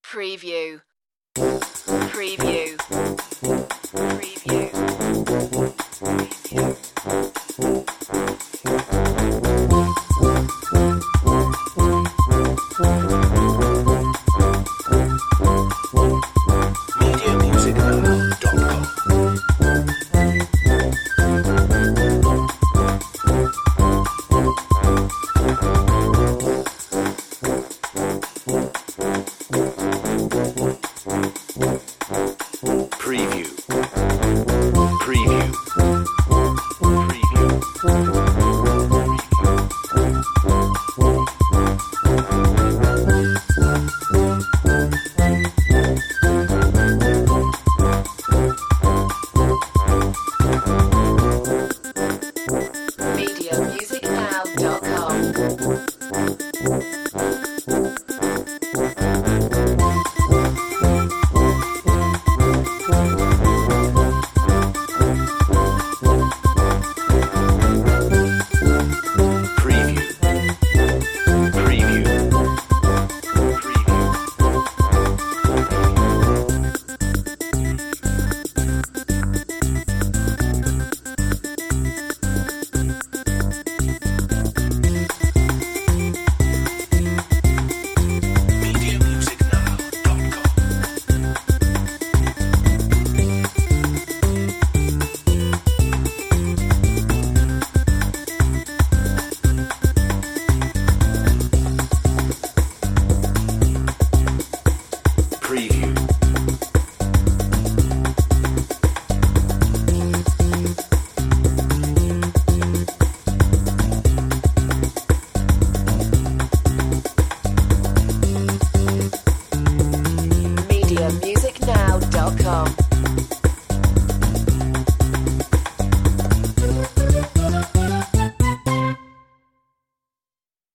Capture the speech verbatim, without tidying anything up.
Preview. Preview. Preview. media music now dot com. Preview. Preview. Preview. media music now dot com. Preview. Preview. Preview. media music now dot com. Preview. media music now dot com.